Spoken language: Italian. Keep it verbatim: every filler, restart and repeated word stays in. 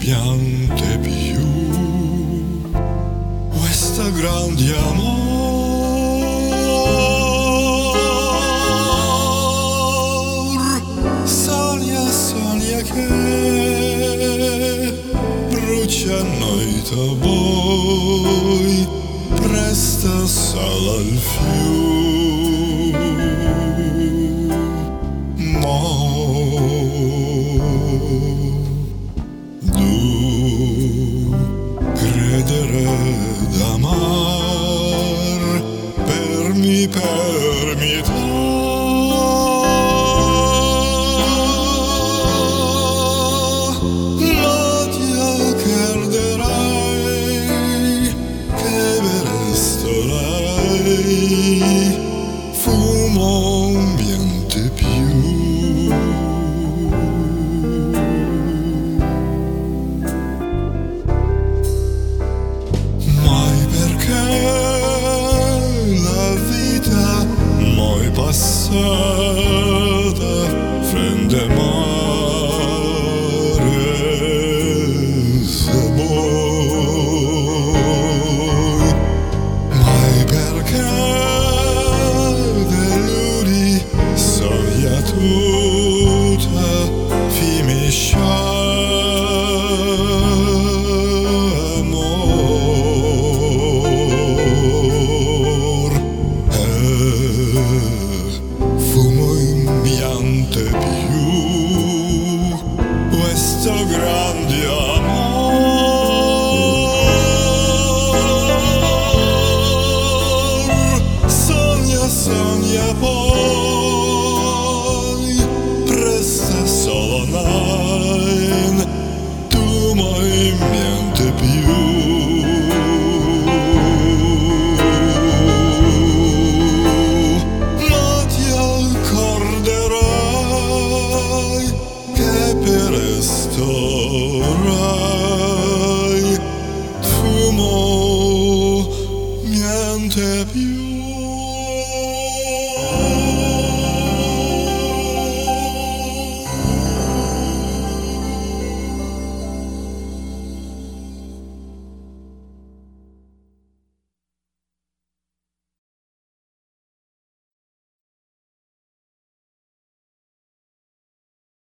piante più questa grande amor. Sogna, sogna che bruciano i taboi, presta sala al fiume. No, credere d'amar per mi permità. Ma ti perderai, che veresto lei, fumo un niente più. Passata prende mare se vuoi, mai perché deludi soglia tutta finisce amor. Fumo impiante più questo grande amor. Sogna, sogna poi, presta solo nine, tu mai niente più. Restorai, fumo, niente più.